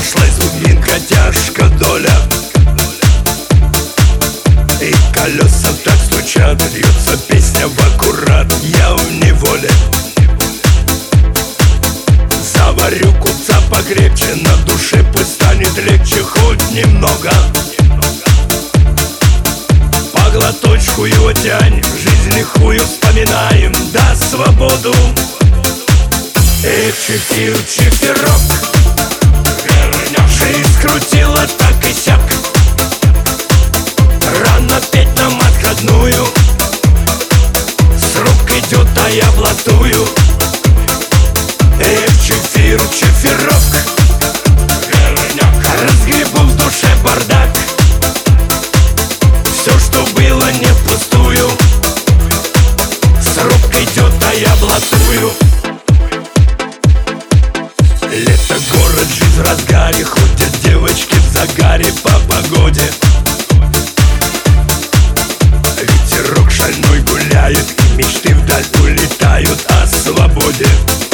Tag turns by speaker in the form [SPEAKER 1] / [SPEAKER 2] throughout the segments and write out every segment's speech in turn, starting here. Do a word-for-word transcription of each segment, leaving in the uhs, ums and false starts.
[SPEAKER 1] нашлась глубинка, тяжко доля. И колеса так стучат, льется песня в аккурат. Я в неволе. Заварю купца покрепче, на душе пусть станет легче хоть немного. По глоточку его тянь, жизнь лихую вспоминаем, да свободу. Эх, чефир, чефирок, жизнь скрутила так и сяк. Рано петь нам отходную, с рук идет, а я блатую. Эх, чефир, чефирок, разгребу в душе бардак. Все, что было, не впустую, с рук идет, а я блатую. Лето, город, жизнь в разгаре, ходят девочки в загаре по погоде. Ветерок шальной гуляет, и мечты вдаль улетают о свободе.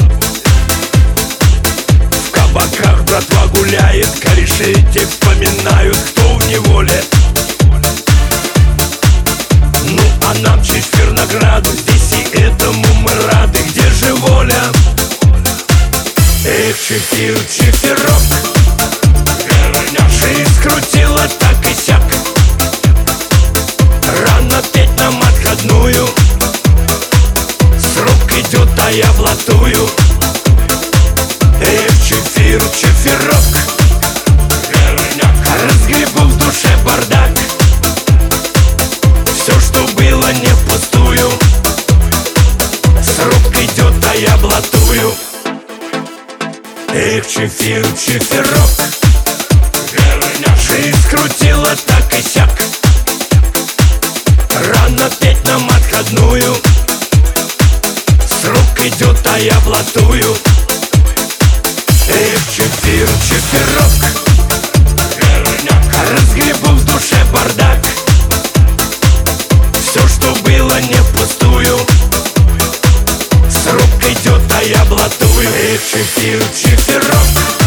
[SPEAKER 1] В кабаках братва гуляет, кореши те вспоминают, кто в неволе. Ну а нам чефир награду, здесь и этому мы рады. Где же воля? Эх, чефир, чефирок, жизнь скрутила так и сяк. Рано петь нам отходную, с рук идет, а я блатую. Эх, чефир, чефирок, разгребу в душе бардак. Все, что было, не впустую, с рук идет, а я блатую. Эх, чефир, чефирок, жизнь скрутила так и сяк. Рано петь нам отходную, с рук идет, а я блатую. Эх, чефир, чефирок, разгребу в душе бардак. Все, что было, не впустую, с рук идет, а я блатую. Эх, чефир, чефирок.